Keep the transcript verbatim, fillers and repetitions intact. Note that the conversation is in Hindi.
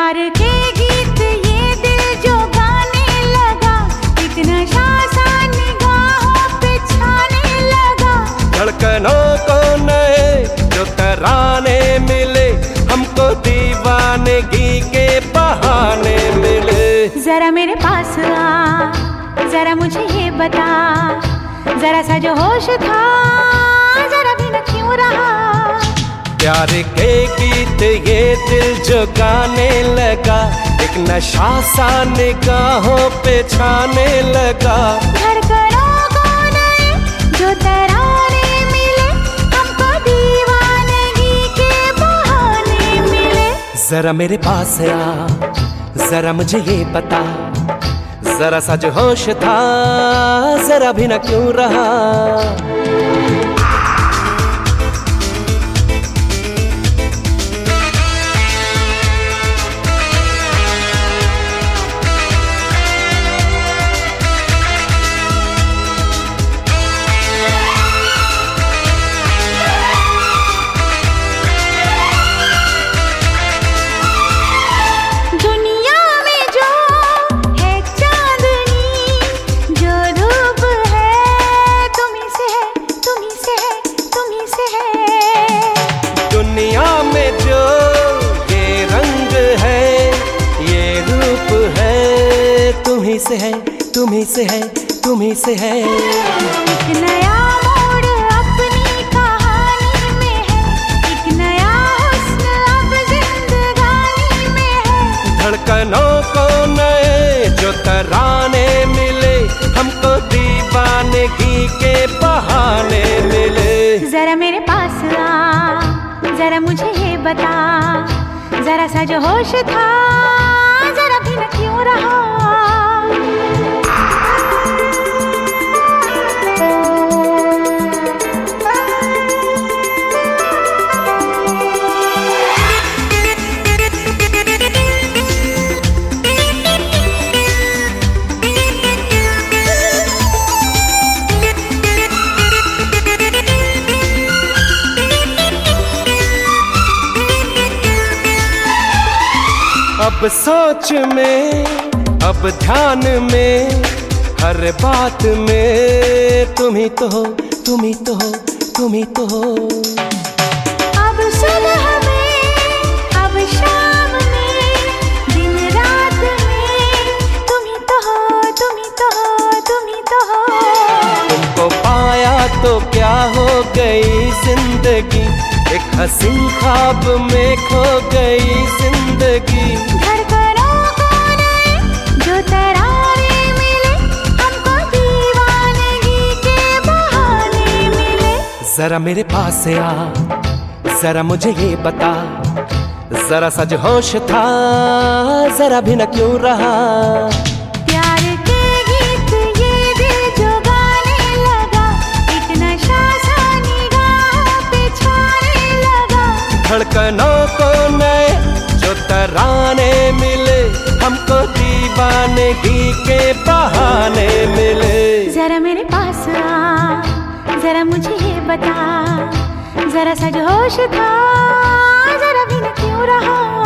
प्यार के गीत ये दिल जो गाने लगा, एक नशा सा निगाहों पे छाने लगा। धड़कनों को नए जो तराने मिले, हमको दीवानगी के बहाने मिले। जरा मेरे पास आ, जरा मुझे ये बता, जरा सा जो होश था जरा भी न क्यों रहा। प्यार के गीत ये दिल जो गाने लगा, एक नशा सा निगाहों पे छाने लगा। धड़कनों को नए जो तराने मिले, हमको दीवानगी के बहाने मिले। जरा मेरे पास आ, जरा मुझे ये बता, जरा सा जो होश था जरा भी न क्यों रहा। तुम्ही से है, तुम्ही से है, तुम्ही से है। एक नया मोड़ अपनी कहानी में है, एक नया हुस्न अब जिंदगानी में है। धड़कनों को नए जो तराने मिले, हमको दीवानगी के बहाने मिले। जरा मेरे पास आ, जरा मुझे ये बता, जरा सा जो होश था जरा भी न क्यों रहा। अब सोच में, अब ध्यान में, हर बात में तुम ही तो हो, तुम ही तो हो, तुम ही तो हो। अब सुबह में, अब शाम में, दिन रात में तुम ही तो हो, तुम ही तो हो, तुम ही तो हो। तुमको पाया तो क्या हो गई जिंदगी, एक हसीन ख्वाब में खो गई जिंदगी। धड़कनों को नए जो तराने मिले, हमको दीवानगी के बहाने मिले। जरा मेरे पास आ, जरा मुझे ये बता, जरा सा जो होश था जरा भी न क्यों रहा। प्यार के गीत ये दिल जो गाने लगा, एक नशा सा निगाहों पे छाने लगा। धड़कनों को नए जो तराने मिले, हमको दीवानगी के बहाने मिले। जरा मेरे पास आ, जरा मुझे ये बता, जरा सा जो होश था जरा भी न क्यों रहा।